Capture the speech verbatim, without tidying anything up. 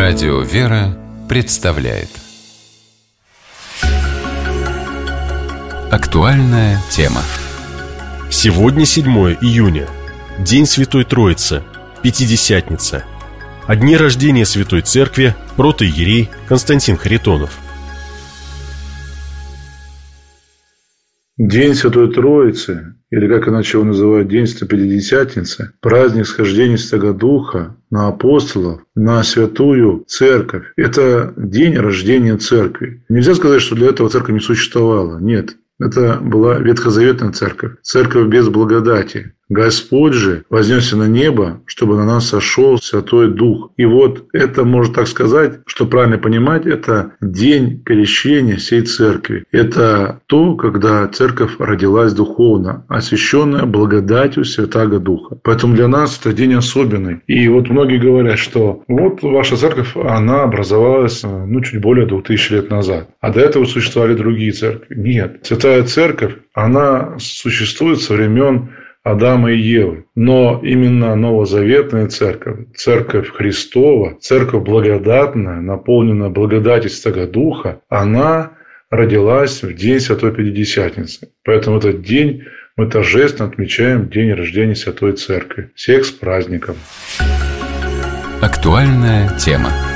Радио «Вера» представляет актуальная тема. Сегодня седьмое июня, День Святой Троицы, Пятидесятница. О дне рождения Святой Церкви протоиерей Константин Харитонов. День Святой Троицы, или как иначе его называют, День Пятидесятницы, праздник схождения Святого Духа на апостолов, на Святую Церковь. Это день рождения Церкви. Нельзя сказать, что для этого Церковь не существовала. Нет. Это была ветхозаветная церковь, церковь без благодати. Господь же вознесся на небо, чтобы на нас сошел Святой Дух. И вот это, можно так сказать, что правильно понимать, это день крещения всей церкви. Это то, когда церковь родилась духовно, освященная благодатью Святаго Духа. Поэтому для нас это день особенный. И вот многие говорят, что вот ваша церковь, она образовалась ну, чуть более двух тысяч лет назад. А до этого существовали другие церкви. Нет. Святая Церковь, она существует со времен Адама и Евы. Но именно новозаветная церковь, церковь Христова, церковь благодатная, наполненная благодатью Святого Духа, она родилась в день Святой Пятидесятницы. Поэтому этот день мы торжественно отмечаем день рождения Святой Церкви. Всех с праздником! Актуальная тема.